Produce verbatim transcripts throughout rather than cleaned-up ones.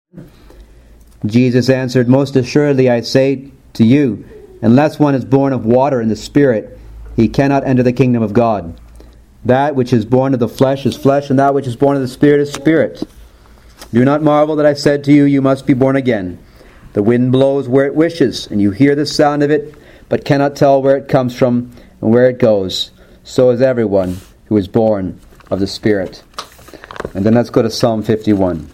Jesus answered, "Most assuredly I say to you, unless one is born of water and the Spirit, he cannot enter the kingdom of God. That which is born of the flesh is flesh, and that which is born of the Spirit is spirit. Do not marvel that I said to you, you must be born again. The wind blows where it wishes, and you hear the sound of it, but cannot tell where it comes from and where it goes. So is everyone who is born of the Spirit." And then let's go to Psalm fifty-one.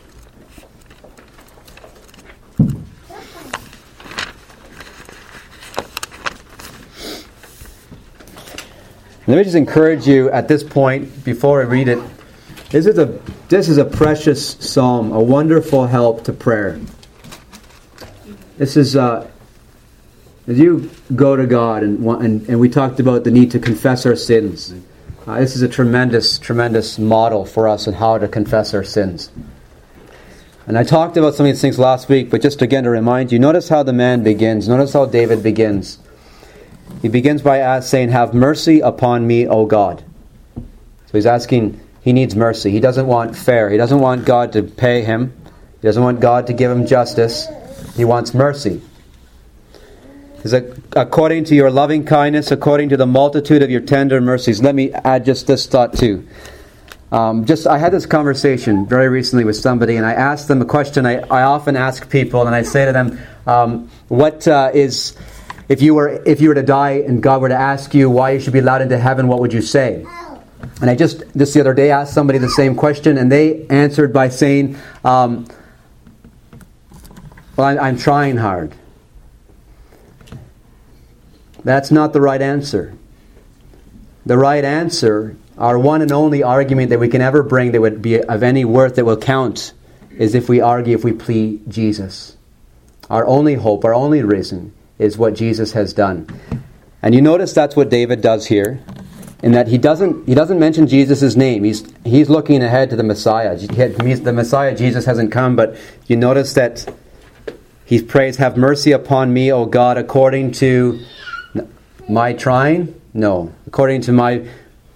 Let me just encourage you at this point, before I read it, this is a this is a precious psalm, a wonderful help to prayer. This is, uh, as you go to God, and, and, and we talked about the need to confess our sins. Uh, this is a tremendous, tremendous model for us on how to confess our sins. And I talked about some of these things last week, but just again to remind you, notice how the man begins. Notice how David begins. He begins by saying, "Have mercy upon me, O God." So he's asking, he needs mercy. He doesn't want fair. He doesn't want God to pay him. He doesn't want God to give him justice. He wants mercy. He says, "According to your loving kindness, according to the multitude of your tender mercies." Let me add just this thought too. Um, just I had this conversation very recently with somebody, and I asked them a question I, I often ask people, and I say to them, um, "What uh, is... If you were if you were to die and God were to ask you why you should be allowed into heaven, what would you say?" And I just, just the other day, asked somebody the same question, and they answered by saying, um, well, I, I'm trying hard. That's not the right answer. The right answer, our one and only argument that we can ever bring that would be of any worth that will count, is if we argue, if we plead Jesus. Our only hope, our only reason, is what Jesus has done. And you notice that's what David does here, in that he doesn't he doesn't mention Jesus' name. He's he's looking ahead to the Messiah. The Messiah, Jesus, hasn't come, but you notice that he prays, "Have mercy upon me, O God, according to my trying? No. According to my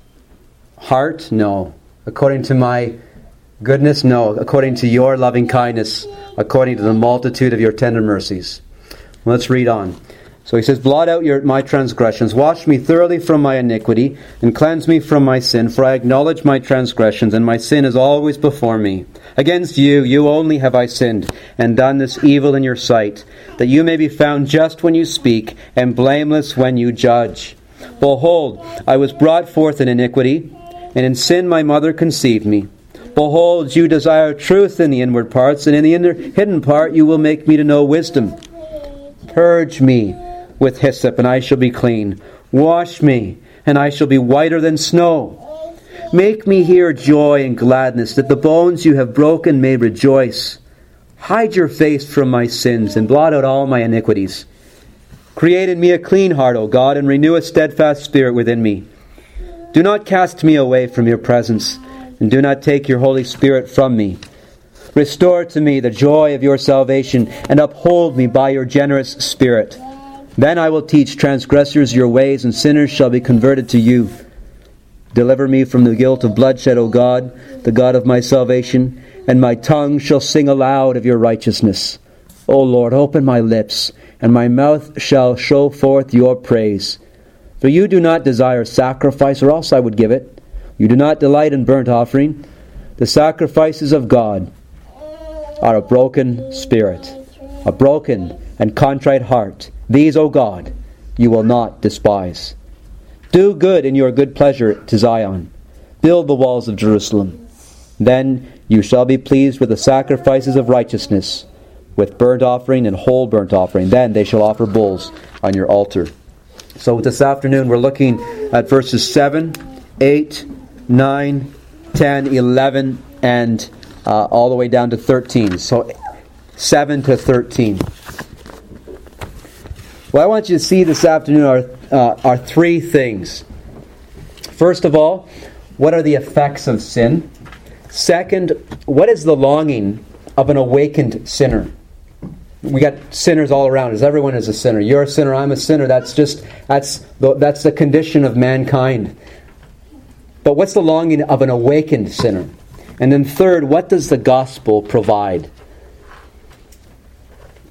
heart? No. According to my goodness? No. According to your loving kindness, according to the multitude of your tender mercies." Let's read on. So he says, "Blot out your, my transgressions, wash me thoroughly from my iniquity, and cleanse me from my sin, for I acknowledge my transgressions, and my sin is always before me. Against you, you only have I sinned, and done this evil in your sight, that you may be found just when you speak, and blameless when you judge. Behold, I was brought forth in iniquity, and in sin my mother conceived me. Behold, you desire truth in the inward parts, and in the inner, hidden part you will make me to know wisdom. Purge me with hyssop, and I shall be clean. Wash me, and I shall be whiter than snow. Make me hear joy and gladness, that the bones you have broken may rejoice. Hide your face from my sins, and blot out all my iniquities. Create in me a clean heart, O God, and renew a steadfast spirit within me. Do not cast me away from your presence, and do not take your Holy Spirit from me. Restore to me the joy of your salvation, and uphold me by your generous Spirit. Then I will teach transgressors your ways, and sinners shall be converted to you. Deliver me from the guilt of bloodshed, O God, the God of my salvation, and my tongue shall sing aloud of your righteousness. O Lord, open my lips, and my mouth shall show forth your praise. For you do not desire sacrifice, or else I would give it. You do not delight in burnt offering. The sacrifices of God are a broken spirit, a broken and contrite heart. These, O God, you will not despise. Do good in your good pleasure to Zion. Build the walls of Jerusalem. Then you shall be pleased with the sacrifices of righteousness, with burnt offering and whole burnt offering. Then they shall offer bulls on your altar. So this afternoon we're looking at verses seven, eight, nine, ten, eleven, and Uh, all the way down to thirteen. So seven to thirteen. What I want you to see this afternoon are, uh, are three things. First of all, what are the effects of sin? Second, what is the longing of an awakened sinner? We got sinners all around us. Everyone is a sinner. You're a sinner, I'm a sinner. That's just that's the, that's the condition of mankind. But what's the longing of an awakened sinner? And then third, what does the gospel provide?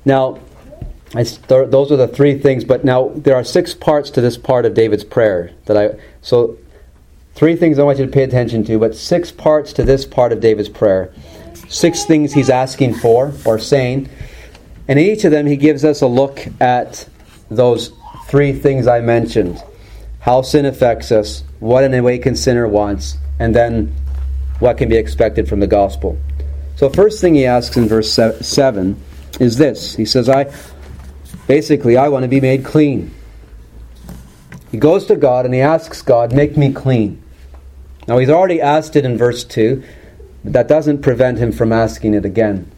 Now, I start, those are the three things, but now there are six parts to this part of David's prayer. That I So, three things I want you to pay attention to, but six parts to this part of David's prayer. Six things he's asking for, or saying. And in each of them, he gives us a look at those three things I mentioned. How sin affects us, what an awakened sinner wants, and then what can be expected from the gospel. So first thing he asks in verse seven is this. He says, I basically, I want to be made clean. He goes to God and he asks God, make me clean. Now he's already asked it in verse two, but that doesn't prevent him from asking it again.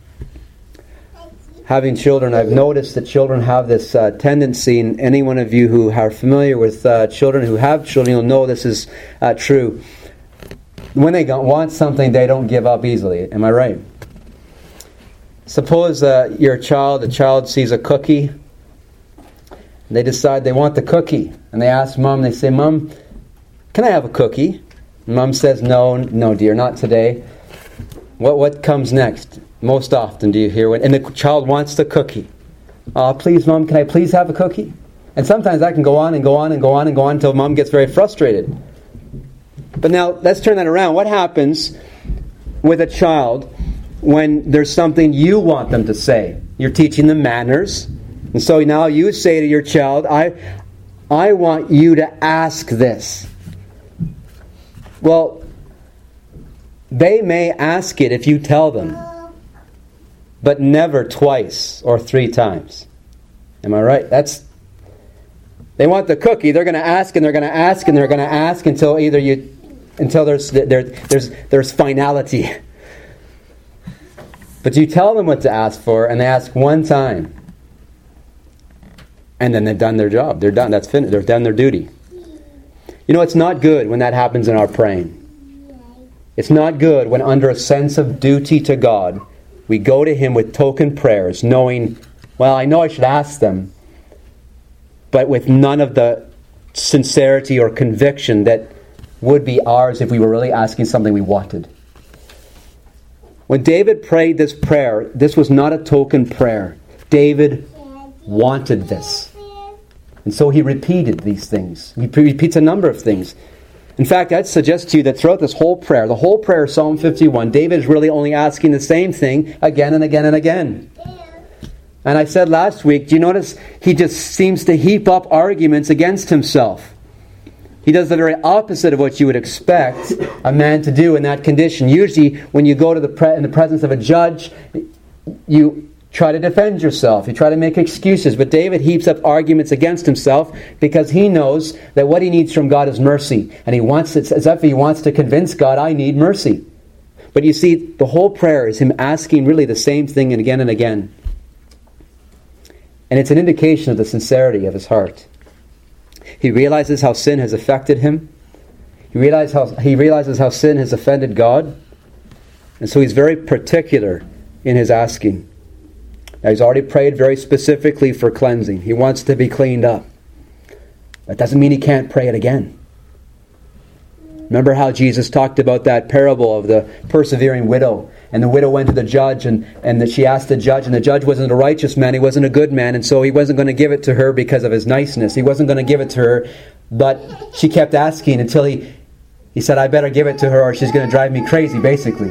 Having children, I've noticed that children have this uh, tendency, and any one of you who are familiar with uh, children, who have children, you'll know this is uh, true. When they want something, they don't give up easily. Am I right? Suppose uh, you're a child, a child sees a cookie, and they decide they want the cookie. And they ask Mom, they say, Mom, can I have a cookie? And Mom says, no, no dear, not today. What what comes next? Most often do you hear when, and the child wants the cookie. Uh, please, Mom, can I please have a cookie? And sometimes that can go on and go on and go on and go on until Mom gets very frustrated. But now, let's turn that around. What happens with a child when there's something you want them to say? You're teaching them manners. And so now you say to your child, I, I want you to ask this. Well, they may ask it if you tell them, but never twice or three times. Am I right? That's they want the cookie. They're going to ask and they're going to ask and they're going to ask until either you, until there's there, there's there's finality. But you tell them what to ask for, and they ask one time, and then they've done their job. They're done. That's finished. They've done their duty. You know, it's not good when that happens in our praying. It's not good when, under a sense of duty to God, we go to Him with token prayers, knowing, well, I know I should ask them, but with none of the sincerity or conviction that would be ours if we were really asking something we wanted. When David prayed this prayer, this was not a token prayer. David wanted this. And so he repeated these things. He repeats a number of things. In fact, I'd suggest to you that throughout this whole prayer, the whole prayer of Psalm fifty-one, David is really only asking the same thing again and again and again. And I said last week, do you notice he just seems to heap up arguments against himself? He does the very opposite of what you would expect a man to do in that condition. Usually, when you go to the pre- in the presence of a judge, you try to defend yourself. You try to make excuses. But David heaps up arguments against himself because he knows that what he needs from God is mercy. And he wants it, as if he wants to convince God, I need mercy. But you see, the whole prayer is him asking really the same thing and again and again. And it's an indication of the sincerity of his heart. He realizes how sin has affected him. He realizes how, he realizes how sin has offended God. And so he's very particular in his asking. Now, he's already prayed very specifically for cleansing. He wants to be cleaned up. That doesn't mean he can't pray it again. Remember how Jesus talked about that parable of the persevering widow. And the widow went to the judge, and, and that she asked the judge, and the judge wasn't a righteous man, he wasn't a good man, and so he wasn't going to give it to her because of his niceness. He wasn't going to give it to her, but she kept asking until he, he said, I better give it to her or she's going to drive me crazy, basically.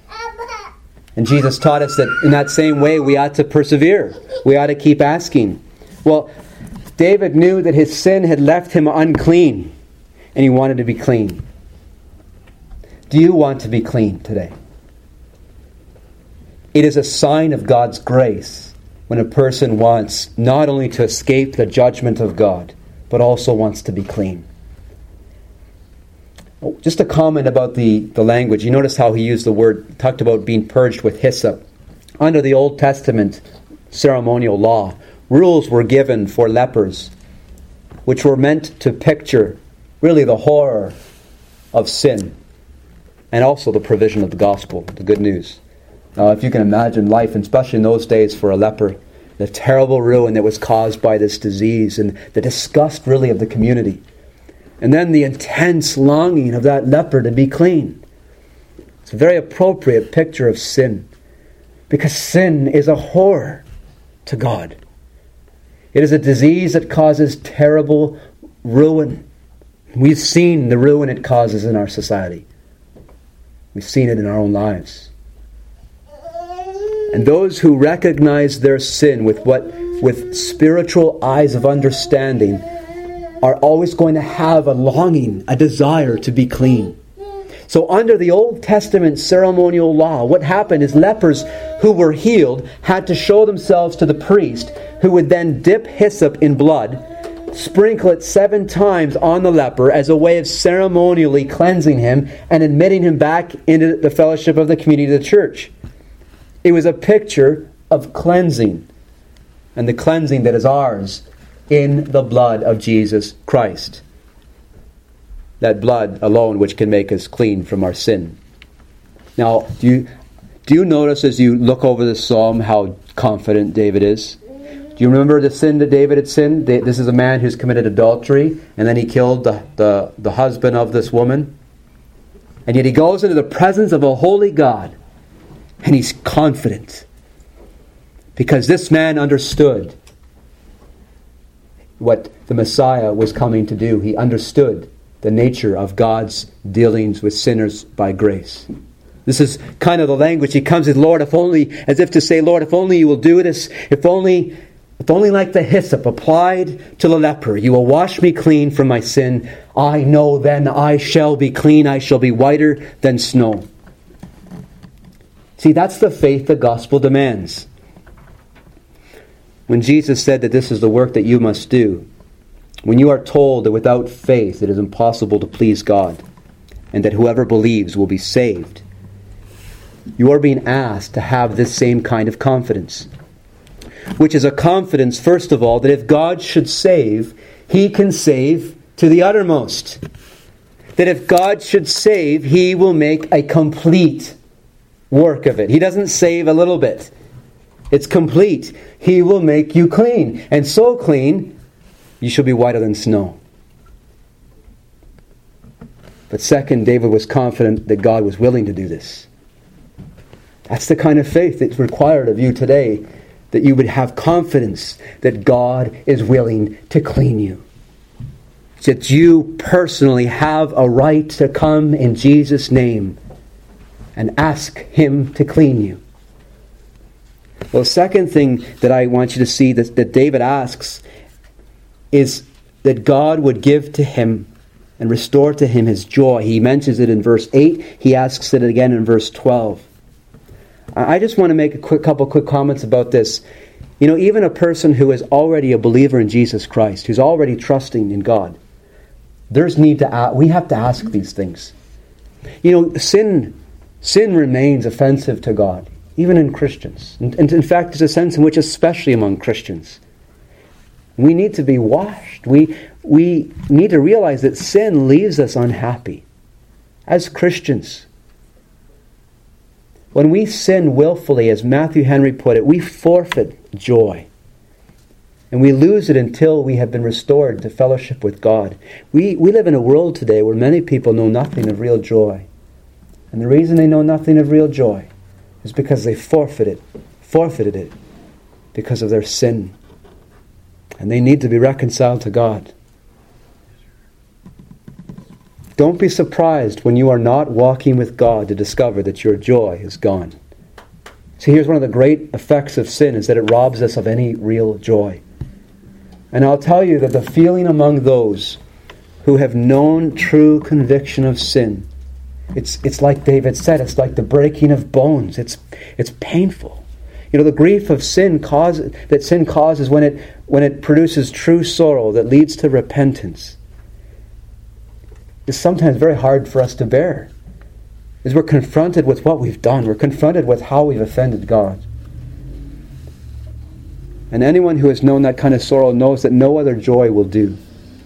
And Jesus taught us that in that same way we ought to persevere. We ought to keep asking. Well, David knew that his sin had left him unclean, and he wanted to be clean. Do you want to be clean today? It is a sign of God's grace when a person wants not only to escape the judgment of God, but also wants to be clean. Just a comment about the, the language. You notice how he used the word, talked about being purged with hyssop. Under the Old Testament ceremonial law, rules were given for lepers, which were meant to picture really the horror of sin and also the provision of the gospel, the good news. Now, if you can imagine life, and especially in those days for a leper, the terrible ruin that was caused by this disease and the disgust really of the community. And then the intense longing of that leper to be clean. It's a very appropriate picture of sin. Because sin is a horror. to God. It is a disease that causes terrible ruin. We've seen the ruin it causes in our society. We've seen it in our own lives. And those who recognize their sin with what with spiritual eyes of understanding are always going to have a longing, a desire to be clean. So under the Old Testament ceremonial law, what happened is lepers who were healed had to show themselves to the priest, who would then dip hyssop in blood, sprinkle it seven times on the leper as a way of ceremonially cleansing him and admitting him back into the fellowship of the community of the church. It was a picture of cleansing, and the cleansing that is ours in the blood of Jesus Christ. That blood alone which can make us clean from our sin. Now, do you, do you notice as you look over this psalm how confident David is? Do you remember the sin that David had sinned? This is a man who's committed adultery, and then he killed the, the, the husband of this woman. And yet he goes into the presence of a holy God, and he's confident. Because this man understood what the Messiah was coming to do. He understood the nature of God's dealings with sinners by grace. This is kind of the language he comes with, Lord, if only, as if to say, Lord, if only you will do this, if only, if only like the hyssop applied to the leper, you will wash me clean from my sin. I know then I shall be clean, I shall be whiter than snow. See, that's the faith the gospel demands. When Jesus said that this is the work that you must do, when you are told that without faith it is impossible to please God, and that whoever believes will be saved, you are being asked to have this same kind of confidence. Which is a confidence, first of all, that if God should save, He can save to the uttermost. That if God should save, He will make a complete work of it. He doesn't save a little bit. It's complete. He will make you clean. And so clean, you shall be whiter than snow. But second, David was confident that God was willing to do this. That's the kind of faith that's required of you today, that you would have confidence that God is willing to clean you. That you personally have a right to come in Jesus' name and ask Him to clean you. Well, the second thing that I want you to see that, that David asks is that God would give to him and restore to him his joy. He mentions it in verse eight. He asks it again in verse twelve. I just want to make a quick couple quick comments about this. You know, even a person who is already a believer in Jesus Christ, who's already trusting in God, there's need to ask, we have to ask these things. You know, sin sin remains offensive to God, even in Christians. And, and in fact, there's a sense in which, especially among Christians, we need to be washed. We we need to realize that sin leaves us unhappy. As Christians, when we sin willfully, as Matthew Henry put it, we forfeit joy. And we lose it until we have been restored to fellowship with God. We, we live in a world today where many people know nothing of real joy. And the reason they know nothing of real joy is because they forfeited, forfeited it because of their sin. And they need to be reconciled to God. Don't be surprised when you are not walking with God to discover that your joy is gone. See, here's one of the great effects of sin, is that it robs us of any real joy. And I'll tell you that the feeling among those who have known true conviction of sin, it's it's like David said, it's like the breaking of bones. It's it's painful. You know, the grief of sin cause, that sin causes when it when it produces true sorrow that leads to repentance, is sometimes very hard for us to bear. As we're confronted with what we've done, we're confronted with how we've offended God. And anyone who has known that kind of sorrow knows that no other joy will do.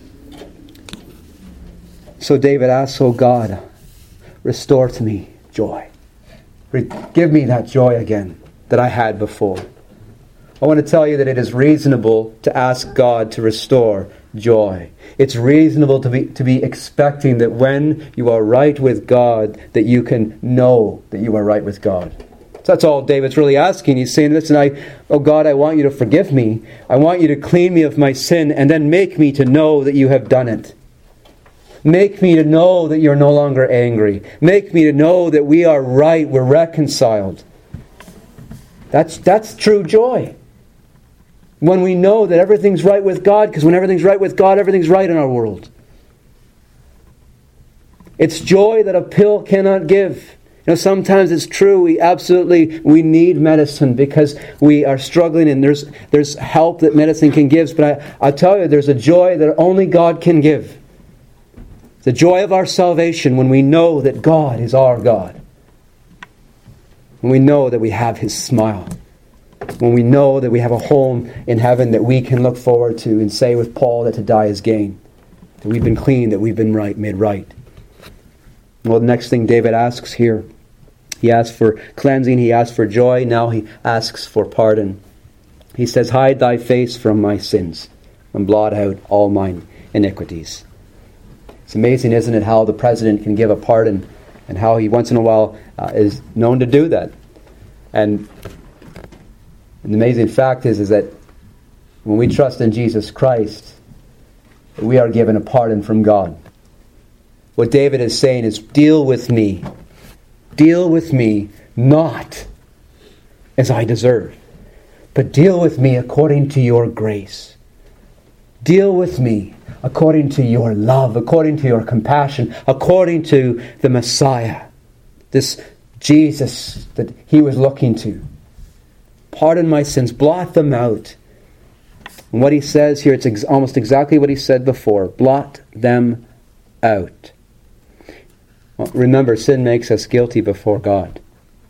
So David asks, "Oh God, restore to me joy. Give me that joy again that I had before." I want to tell you that it is reasonable to ask God to restore joy. It's reasonable to be to be expecting that when you are right with God, that you can know that you are right with God. So that's all David's really asking. He's saying, listen, I, oh God, I want you to forgive me. I want you to clean me of my sin and then make me to know that you have done it. Make me to know that you're no longer angry. Make me to know that we are right, we're reconciled. That's, that's true joy. When we know that everything's right with God, because when everything's right with God, everything's right in our world. It's joy that a pill cannot give. You know, sometimes it's true, we absolutely, we need medicine because we are struggling and there's there's help that medicine can give. But I, I'll tell you, there's a joy that only God can give. The joy of our salvation when we know that God is our God. When we know that we have His smile. When we know that we have a home in heaven that we can look forward to and say with Paul that to die is gain. That we've been clean, that we've been right, made right. Well, the next thing David asks here, he asks for cleansing, he asks for joy, now he asks for pardon. He says, hide thy face from my sins and blot out all mine iniquities. It's amazing, isn't it, how the president can give a pardon and how he once in a while uh, is known to do that. And the amazing fact is, is that when we trust in Jesus Christ, we are given a pardon from God. What David is saying is, deal with me. Deal with me not as I deserve, but deal with me according to your grace. Deal with me according to your love, according to your compassion, according to the Messiah, this Jesus that he was looking to. Pardon my sins, blot them out. And what he says here, it's ex- almost exactly what he said before. Blot them out. Well, remember, sin makes us guilty before God.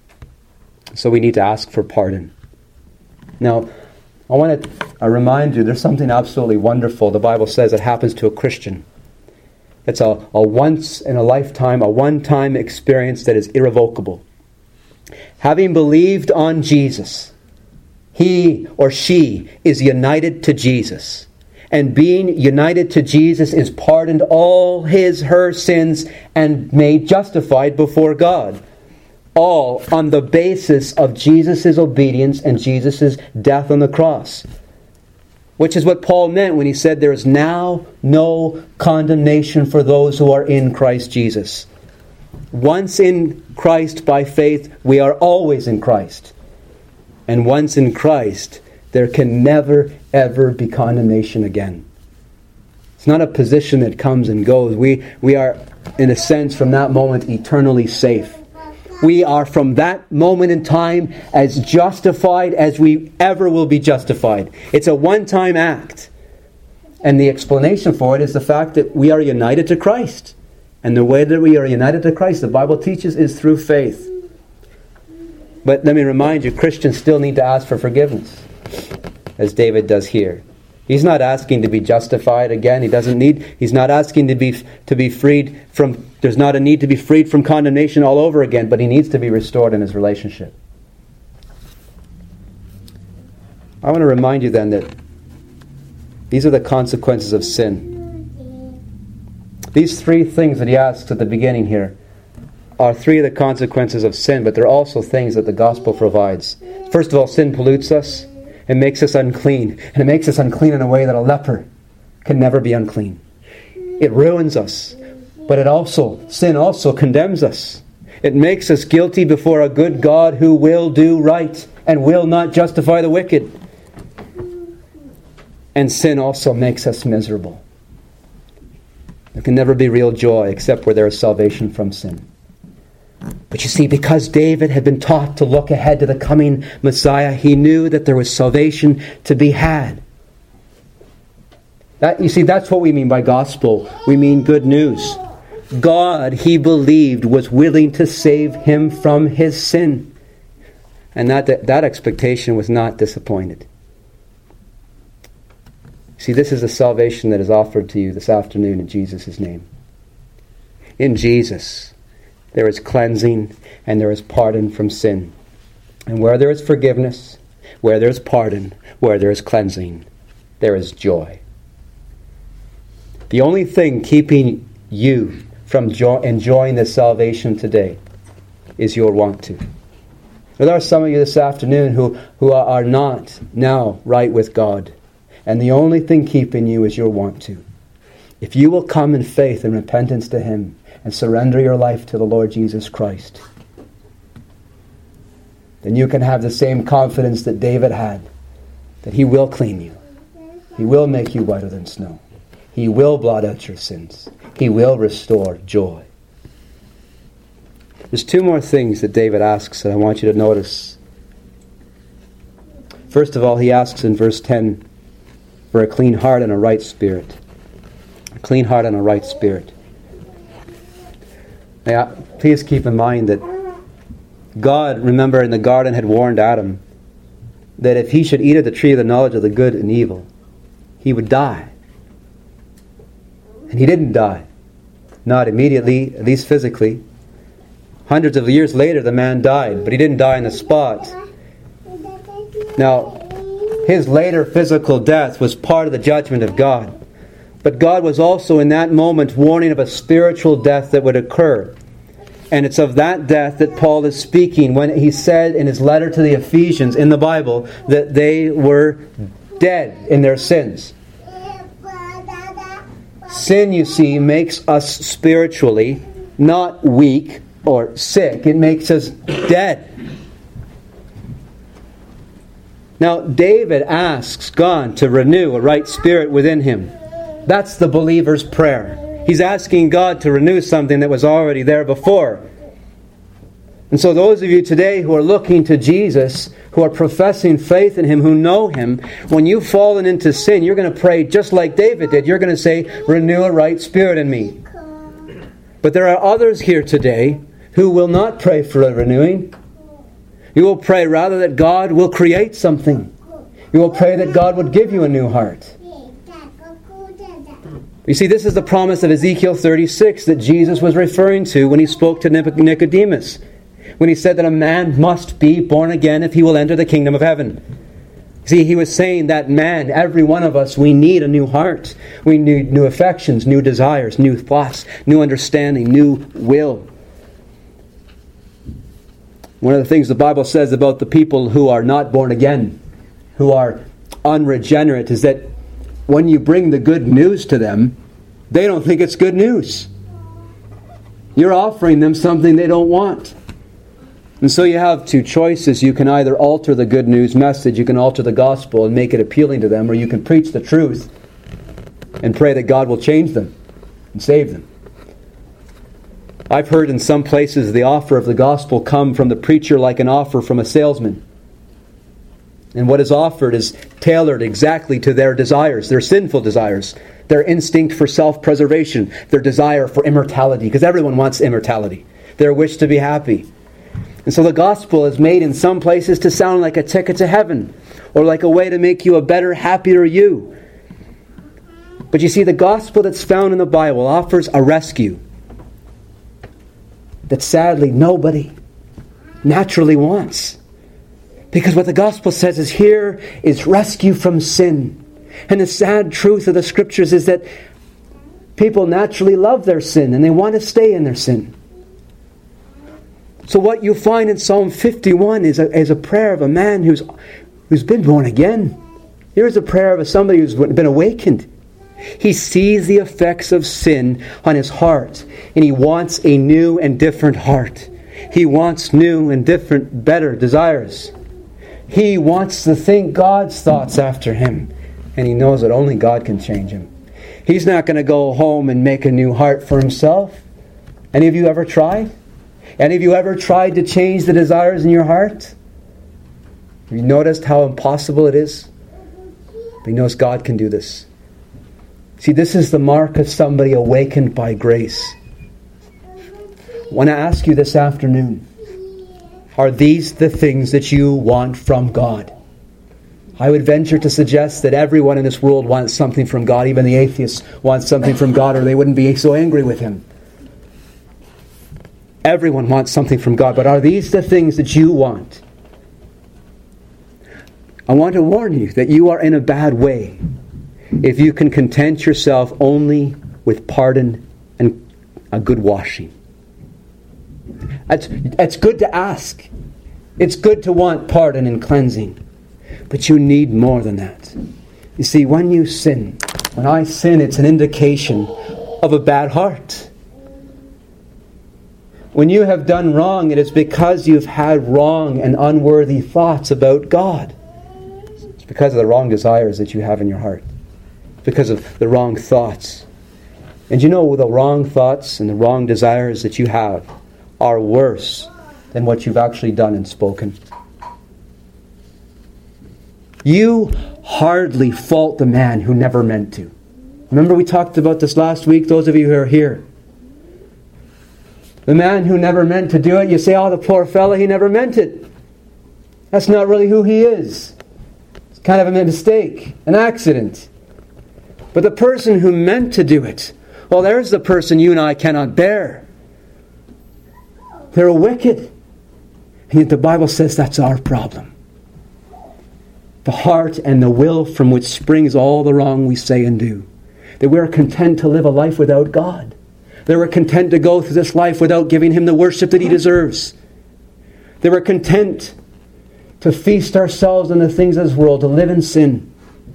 So we need to ask for pardon. Now, I want to uh, remind you, there's something absolutely wonderful the Bible says that happens to a Christian. It's a, a once-in-a-lifetime, a one-time experience that is irrevocable. Having believed on Jesus, he or she is united to Jesus. And being united to Jesus is pardoned all his, her sins and made justified before God. All on the basis of Jesus' obedience and Jesus' death on the cross. Which is what Paul meant when he said there is now no condemnation for those who are in Christ Jesus. Once in Christ by faith, we are always in Christ. And once in Christ, there can never, ever be condemnation again. It's not a position that comes and goes. We, we are, in a sense, from that moment, eternally safe. We are, from that moment in time, as justified as we ever will be justified. It's a one-time act. And the explanation for it is the fact that we are united to Christ. And the way that we are united to Christ, the Bible teaches, is through faith. But let me remind you, Christians still need to ask for forgiveness, as David does here. He's not asking to be justified again. He doesn't need. He's not asking to be to be freed from. There's not a need to be freed from condemnation all over again, but he needs to be restored in his relationship. I want to remind you then that these are the consequences of sin. These three things that he asks at the beginning here are three of the consequences of sin, but they're also things that the gospel provides. First of all, sin pollutes us. It makes us unclean. And it makes us unclean in a way that a leper can never be unclean. It ruins us. But it also, sin also condemns us. It makes us guilty before a good God who will do right and will not justify the wicked. And sin also makes us miserable. There can never be real joy except where there is salvation from sin. But you see, because David had been taught to look ahead to the coming Messiah, he knew that there was salvation to be had. That, you see, that's what we mean by gospel. We mean good news. God, he believed, was willing to save him from his sin. And that, that, that expectation was not disappointed. See, this is the salvation that is offered to you this afternoon in Jesus' name. In Jesus, there is cleansing and there is pardon from sin. And where there is forgiveness, where there is pardon, where there is cleansing, there is joy. The only thing keeping you from jo- enjoying this salvation today is your want to. There are some of you this afternoon who, who are not now right with God. And the only thing keeping you is your want to. If you will come in faith and repentance to Him and surrender your life to the Lord Jesus Christ, then you can have the same confidence that David had, that He will clean you. He will make you whiter than snow. He will blot out your sins. He will restore joy. There's two more things that David asks that I want you to notice. First of all, he asks in verse ten for a clean heart and a right spirit. A clean heart and a right spirit. Now, please keep in mind that God, remember, in the garden had warned Adam that if he should eat of the tree of the knowledge of the good and evil, he would die. And he didn't die. Not immediately, at least physically. Hundreds of years later, the man died, but he didn't die on the spot. Now, his later physical death was part of the judgment of God. But God was also in that moment warning of a spiritual death that would occur. And it's of that death that Paul is speaking when he said in his letter to the Ephesians in the Bible that they were dead in their sins. Sin, you see, makes us spiritually not weak or sick. It makes us dead. Now, David asks God to renew a right spirit within him. That's the believer's prayer. He's asking God to renew something that was already there before. And so those of you today who are looking to Jesus, who are professing faith in Him, who know Him, when you've fallen into sin, you're going to pray just like David did. You're going to say, renew a right spirit in me. But there are others here today who will not pray for a renewing. You will pray rather that God will create something. You will pray that God would give you a new heart. You see, this is the promise of Ezekiel thirty-six that Jesus was referring to when He spoke to Nicodemus. When He said that a man must be born again if he will enter the kingdom of heaven. See, He was saying that man, every one of us, we need a new heart. We need new affections, new desires, new thoughts, new understanding, new will. One of the things the Bible says about the people who are not born again, who are unregenerate, is that when you bring the good news to them, they don't think it's good news. You're offering them something they don't want. And so you have two choices. You can either alter the good news message, you can alter the gospel and make it appealing to them, or you can preach the truth and pray that God will change them and save them. I've heard in some places the offer of the gospel come from the preacher like an offer from a salesman. And what is offered is tailored exactly to their desires, their sinful desires, their instinct for self-preservation, their desire for immortality, because everyone wants immortality, their wish to be happy. And so the gospel is made in some places to sound like a ticket to heaven, or like a way to make you a better, happier you. But you see, the gospel that's found in the Bible offers a rescue that sadly nobody naturally wants. Because what the gospel says is here is rescue from sin. And the sad truth of the scriptures is that people naturally love their sin and they want to stay in their sin. So what you find in Psalm fifty-one is a, is a prayer of a man who's, who's been born again. Here's a prayer of somebody who's been awakened. He sees the effects of sin on his heart, and he wants a new and different heart. He wants new and different, better desires. He wants to think God's thoughts after him, and he knows that only God can change him. He's not going to go home and make a new heart for himself. Any of you ever tried? Any of you ever tried to change the desires in your heart? Have you noticed how impossible it is? But he knows God can do this. See, this is the mark of somebody awakened by grace. I want to ask you this afternoon, are these the things that you want from God? I would venture to suggest that everyone in this world wants something from God. Even the atheists want something from God, or they wouldn't be so angry with Him. Everyone wants something from God, but are these the things that you want? I want to warn you that you are in a bad way if you can content yourself only with pardon and a good washing. It's, it's good to ask. It's good to want pardon and cleansing. But you need more than that. You see, when you sin, when I sin, it's an indication of a bad heart. When you have done wrong, it is because you've had wrong and unworthy thoughts about God. It's because of the wrong desires that you have in your heart. It's because of the wrong thoughts. And you know, the wrong thoughts and the wrong desires that you have are worse than what you've actually done and spoken. You hardly fault the man who never meant to. Remember we talked about this last week, those of you who are here. The man who never meant to do it, you say, oh, the poor fella, he never meant it. That's not really who he is. It's kind of a mistake, an accident. But the person who meant to do it, well, there's the person you and I cannot bear. They're wicked. And yet the Bible says that's our problem. The heart and the will from which springs all the wrong we say and do. That we're content to live a life without God. They were content to go through this life without giving Him the worship that He deserves. They were content to feast ourselves on the things of this world, to live in sin.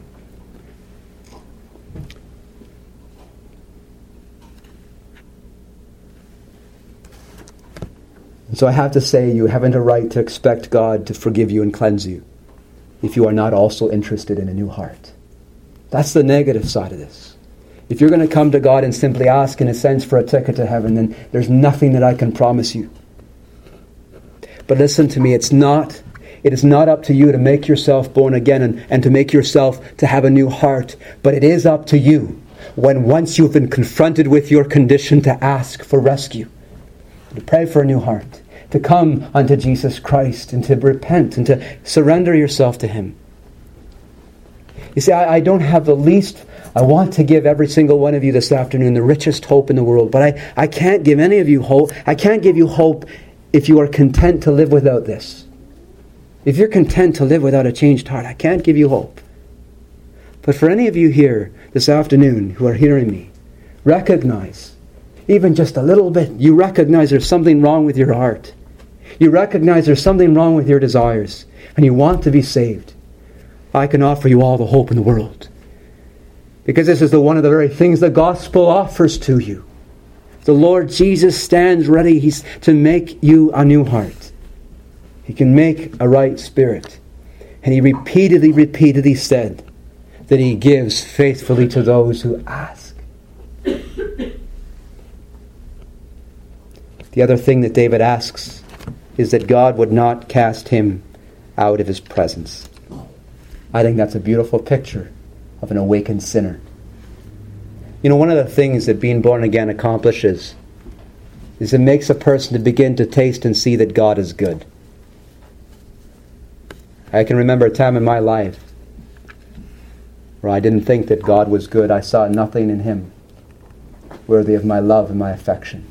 And so I have to say, you haven't a right to expect God to forgive you and cleanse you if you are not also interested in a new heart. That's the negative side of this. If you're going to come to God and simply ask, in a sense, for a ticket to heaven, then there's nothing that I can promise you. But listen to me, it's not, it is not up to you to make yourself born again and, and to make yourself to have a new heart. But it is up to you, when once you've been confronted with your condition, to ask for rescue, to pray for a new heart, to come unto Jesus Christ and to repent and to surrender yourself to Him. You see, I, I don't have the least... I want to give every single one of you this afternoon the richest hope in the world, but I, I can't give any of you hope. I can't give you hope if you are content to live without this. If you're content to live without a changed heart, I can't give you hope. But for any of you here this afternoon who are hearing me, recognize, even just a little bit, you recognize there's something wrong with your heart. You recognize there's something wrong with your desires, and you want to be saved. I can offer you all the hope in the world. Because this is the one of the very things the gospel offers to you. The Lord Jesus stands ready he's, to make you a new heart. He can make a right spirit. And He repeatedly, repeatedly said that He gives faithfully to those who ask. The other thing that David asks is that God would not cast him out of His presence. I think that's a beautiful picture of an awakened sinner. You know, one of the things that being born again accomplishes is it makes a person to begin to taste and see that God is good. I can remember a time in my life where I didn't think that God was good. I saw nothing in Him worthy of my love and my affection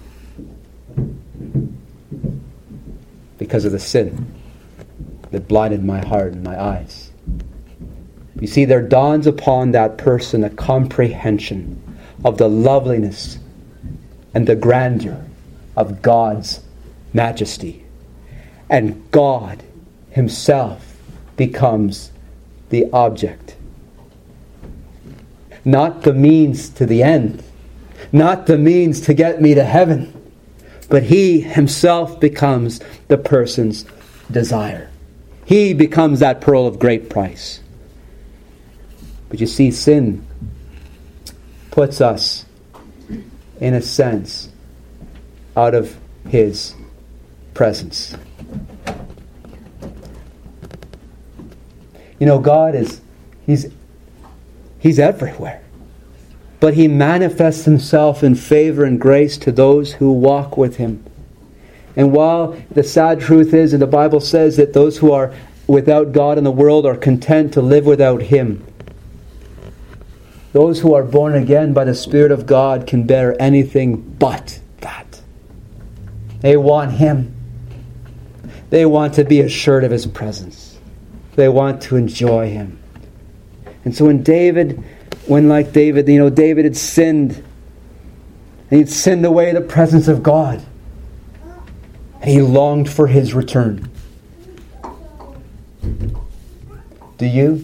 because of the sin that blinded my heart and my eyes. You see, there dawns upon that person a comprehension of the loveliness and the grandeur of God's majesty. And God Himself becomes the object. Not the means to the end. Not the means to get me to heaven. But He Himself becomes the person's desire. He becomes that pearl of great price. But you see, sin puts us, in a sense, out of His presence. You know, God is, He's, He's everywhere. But He manifests Himself in favor and grace to those who walk with Him. And while the sad truth is, and the Bible says that those who are without God in the world are content to live without Him, those who are born again by the Spirit of God can bear anything but that. They want Him. They want to be assured of His presence. They want to enjoy Him. And so when David, when like David, you know, David had sinned, and he'd sinned away the presence of God, and he longed for His return. Do you?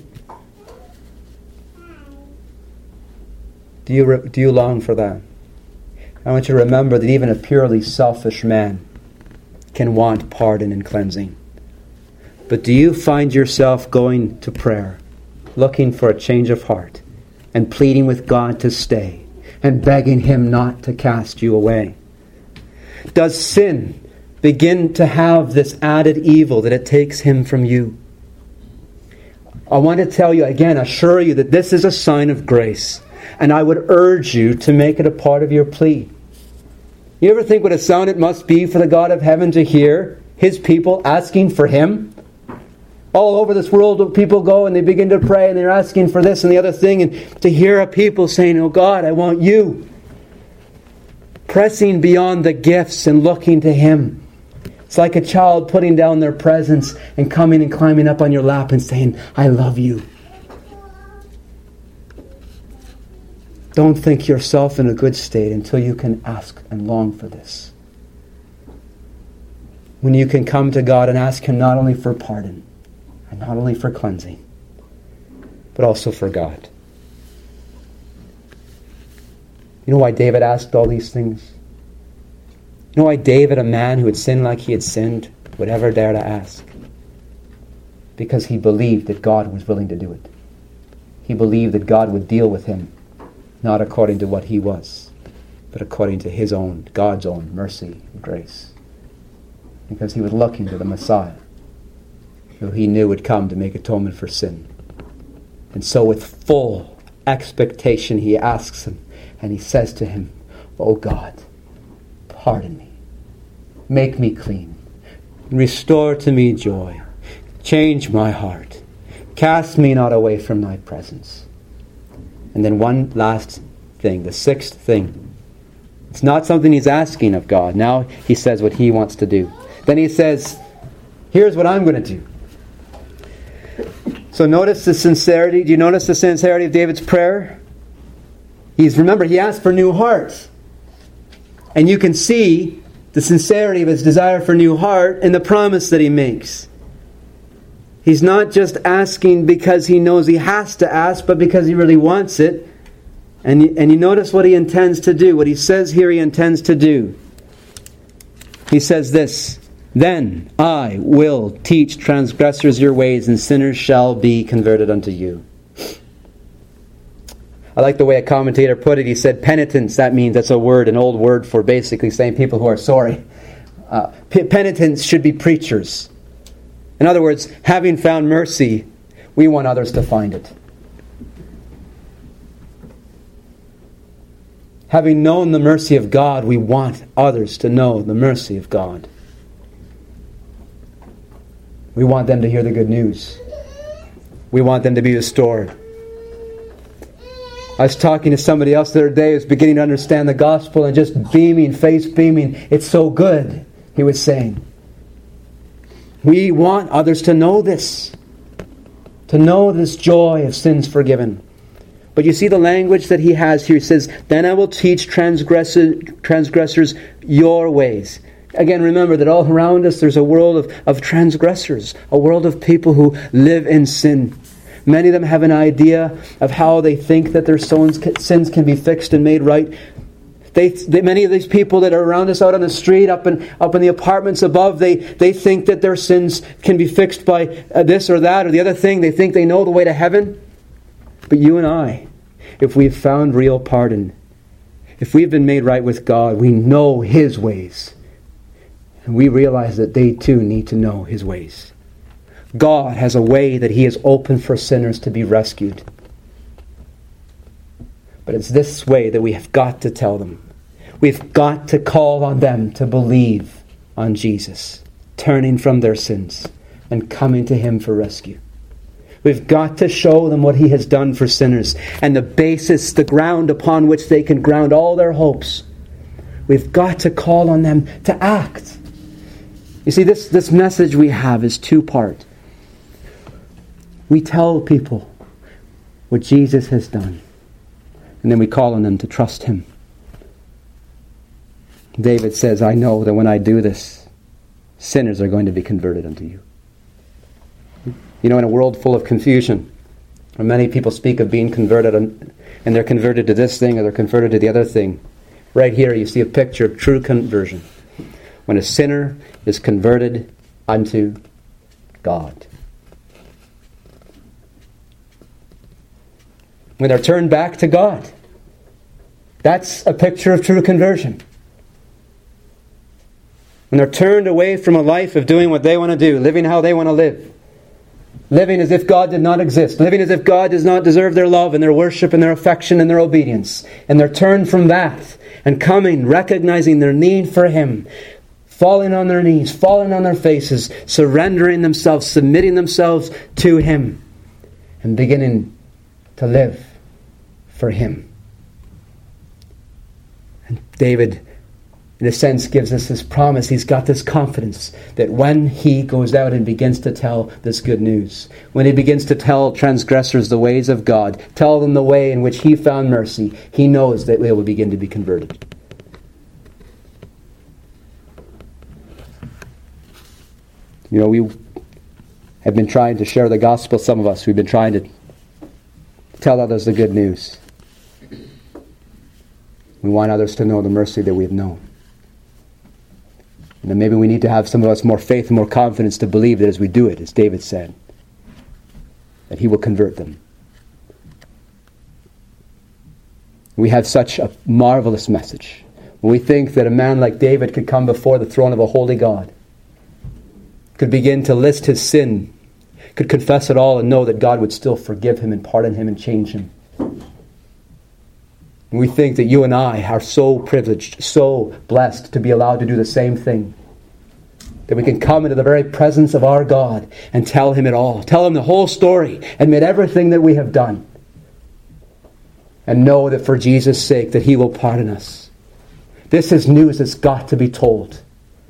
Do you, re- do you long for that? I want you to remember that even a purely selfish man can want pardon and cleansing. But do you find yourself going to prayer, looking for a change of heart, and pleading with God to stay, and begging Him not to cast you away? Does sin begin to have this added evil that it takes Him from you? I want to tell you again, assure you that this is a sign of grace, and I would urge you to make it a part of your plea. You ever think what a sound it must be for the God of heaven to hear His people asking for Him? All over this world, people go and they begin to pray and they're asking for this and the other thing, and to hear a people saying, "Oh God, I want you." Pressing beyond the gifts and looking to Him. It's like a child putting down their presents and coming and climbing up on your lap and saying, "I love you." Don't think yourself in a good state until you can ask and long for this. When you can come to God and ask Him not only for pardon, and not only for cleansing, but also for God. You know why David asked all these things? You know why David, a man who had sinned like he had sinned, would ever dare to ask? Because he believed that God was willing to do it. He believed that God would deal with him, not according to what he was, but according to His own, God's own mercy and grace. Because he was looking to the Messiah, who he knew would come to make atonement for sin. And so with full expectation he asks Him, and he says to Him, "Oh God, pardon me. Make me clean. Restore to me joy. Change my heart. Cast me not away from Thy presence." And then one last thing, the sixth thing. It's not something he's asking of God. Now he says what he wants to do. Then he says, "Here's what I'm going to do." So notice the sincerity. Do you notice the sincerity of David's prayer? He's, remember, he asked for new hearts. And you can see the sincerity of his desire for new heart in the promise that he makes. He's not just asking because he knows he has to ask, but because he really wants it. And you, and you notice what he intends to do. What he says here he intends to do. He says this, "Then I will teach transgressors your ways, and sinners shall be converted unto you." I like the way a commentator put it. He said, penitence, that means, that's a word, an old word for basically saying people who are sorry. Uh, penitents should be preachers. In other words, having found mercy, we want others to find it. Having known the mercy of God, we want others to know the mercy of God. We want them to hear the good news. We want them to be restored. I was talking to somebody else the other day who was beginning to understand the gospel and just beaming, face beaming. "It's so good," he was saying. We want others to know this. To know this joy of sins forgiven. But you see the language that he has here. He says, "Then I will teach transgressors, transgressors your ways." Again, remember that all around us there's a world of, of transgressors. A world of people who live in sin. Many of them have an idea of how they think that their sins can be fixed and made right. They, they, many of these people that are around us out on the street, up in, up in the apartments above, they, they think that their sins can be fixed by uh, this or that or the other thing. They think they know the way to heaven. But you and I, if we've found real pardon, if we've been made right with God, we know His ways. And we realize that they too need to know His ways. God has a way that He has opened for sinners to be rescued. But it's this way that we have got to tell them. We've got to call on them to believe on Jesus, turning from their sins and coming to Him for rescue. We've got to show them what He has done for sinners and the basis, the ground upon which they can ground all their hopes. We've got to call on them to act. You see, this, this message we have is two-part. We tell people what Jesus has done, and then we call on them to trust Him. David says, "I know that when I do this, sinners are going to be converted unto you." You know, in a world full of confusion, where many people speak of being converted, and, and they're converted to this thing or they're converted to the other thing. Right here you see a picture of true conversion. When a sinner is converted unto God. When they're turned back to God. That's a picture of true conversion. When they're turned away from a life of doing what they want to do, living how they want to live. Living as if God did not exist. Living as if God does not deserve their love and their worship and their affection and their obedience. And they're turned from that and coming, recognizing their need for Him. Falling on their knees, falling on their faces, surrendering themselves, submitting themselves to Him. And beginning to live for Him. And David, in a sense, gives us this promise. He's got this confidence that when he goes out and begins to tell this good news, when he begins to tell transgressors the ways of God, tell them the way in which he found mercy, he knows that they will begin to be converted. You know, we have been trying to share the gospel, some of us. We've been trying to tell others the good news. We want others to know the mercy that we have known. And then maybe we need to have some of us more faith and more confidence to believe that as we do it, as David said, that He will convert them. We have such a marvelous message. When we think that a man like David could come before the throne of a holy God, could begin to list his sin, could confess it all and know that God would still forgive him and pardon him and change him. And we think that you and I are so privileged, so blessed to be allowed to do the same thing. That we can come into the very presence of our God and tell Him it all. Tell Him the whole story. Admit everything that we have done. And know that for Jesus' sake that He will pardon us. This is news that's got to be told.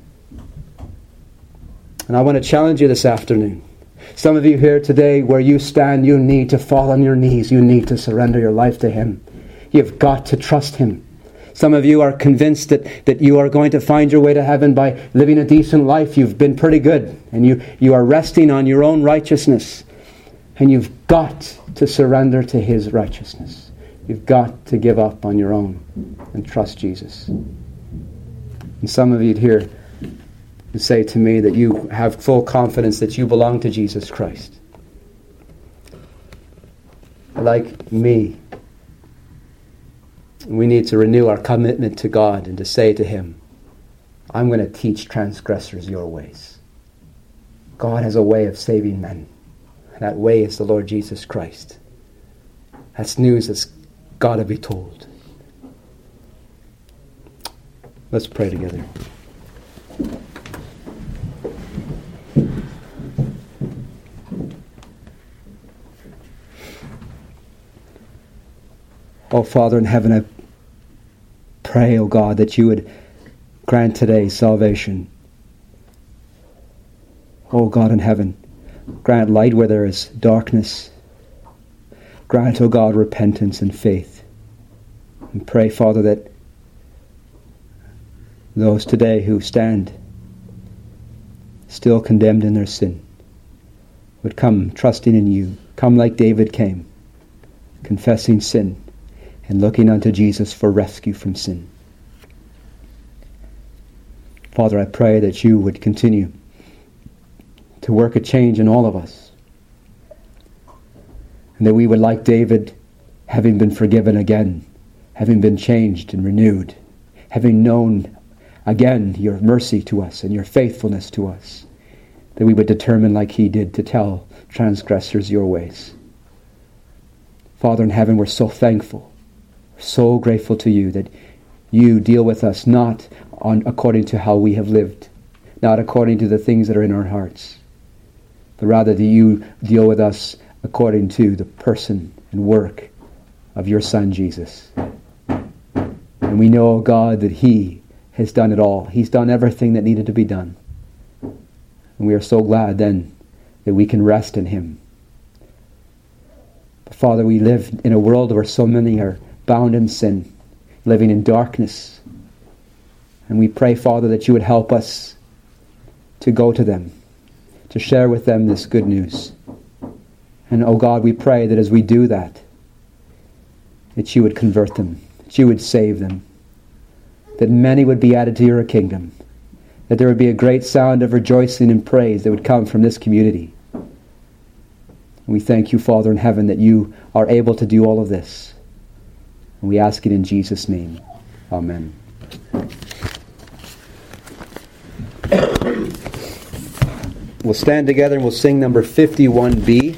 And I want to challenge you this afternoon. Some of you here today, where you stand, you need to fall on your knees. You need to surrender your life to Him. You've got to trust Him. Some of you are convinced that, that you are going to find your way to heaven by living a decent life. You've been pretty good. And you, you are resting on your own righteousness. And you've got to surrender to His righteousness. You've got to give up on your own and trust Jesus. And some of you here and say to me that you have full confidence that you belong to Jesus Christ. Like me, we need to renew our commitment to God and to say to Him, I'm going to teach transgressors your ways. God has a way of saving men. And that way is the Lord Jesus Christ. That's news that's got to be told. Let's pray together. Oh, Father in heaven, I pray, oh God, that you would grant today salvation. Oh God in heaven, grant light where there is darkness. Grant, oh God, repentance and faith. And pray, Father, that those today who stand still condemned in their sin would come trusting in you. Come like David came, confessing sin and looking unto Jesus for rescue from sin. Father, I pray that you would continue to work a change in all of us. And that we would, like David, having been forgiven again, having been changed and renewed, having known again your mercy to us and your faithfulness to us, that we would determine like he did to tell transgressors your ways. Father in heaven, we're so thankful, so grateful to you that you deal with us not on according to how we have lived, not according to the things that are in our hearts, but rather that you deal with us according to the person and work of your Son, Jesus. And we know, God, that he has done it all. He's done everything that needed to be done. And we are so glad then that we can rest in him. But Father, we live in a world where so many are bound in sin, living in darkness. And we pray, Father, that you would help us to go to them, to share with them this good news. And, oh God, we pray that as we do that, that you would convert them, that you would save them, that many would be added to your kingdom, that there would be a great sound of rejoicing and praise that would come from this community. And we thank you, Father in heaven, that you are able to do all of this. And we ask it in Jesus' name. Amen. We'll stand together and we'll sing number fifty-one B.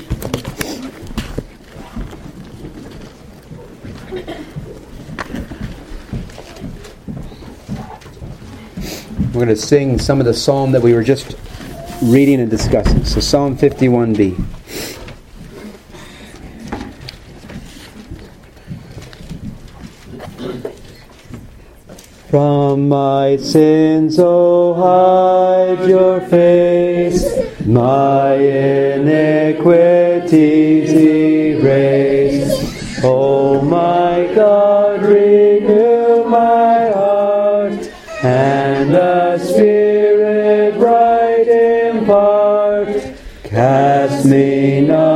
We're going to sing some of the psalm that we were just reading and discussing. So Psalm fifty-one B. From my sins, oh, hide your face, my iniquities erase. Oh, my God, renew my heart, and the Spirit right impart. Cast me not